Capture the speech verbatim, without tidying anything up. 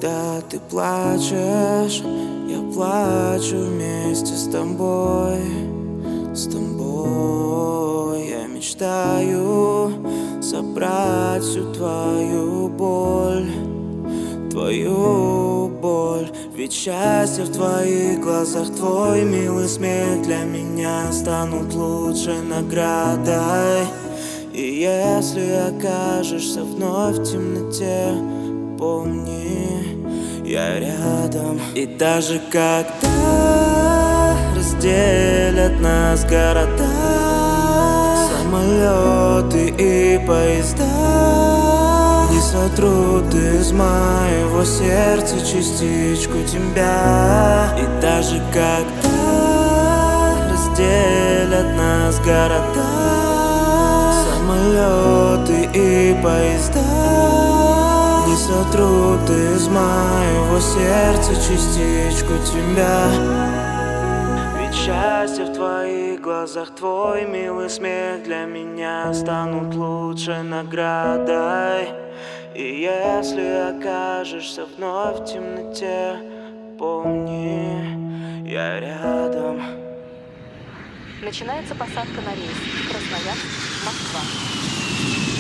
когда ты плачешь, я плачу вместе с тобой, с тобой. Я мечтаю собрать всю твою боль, твою боль. Ведь счастье в твоих глазах, твой милый смех для меня станут лучшей наградой. И если окажешься вновь в темноте, помни, я рядом. И даже когда разделят нас города, самолеты и поезда, не сотрут из моего сердца частичку тебя. И даже когда разделят нас города, самолеты и поезда, не сотрут из моего сердца частичку тебя. Ведь счастье в твоих глазах, твой милый смех для меня станут лучшей наградой. И если окажешься вновь в темноте, помни, я рядом. Начинается посадка на рейс Красноярск-Москва.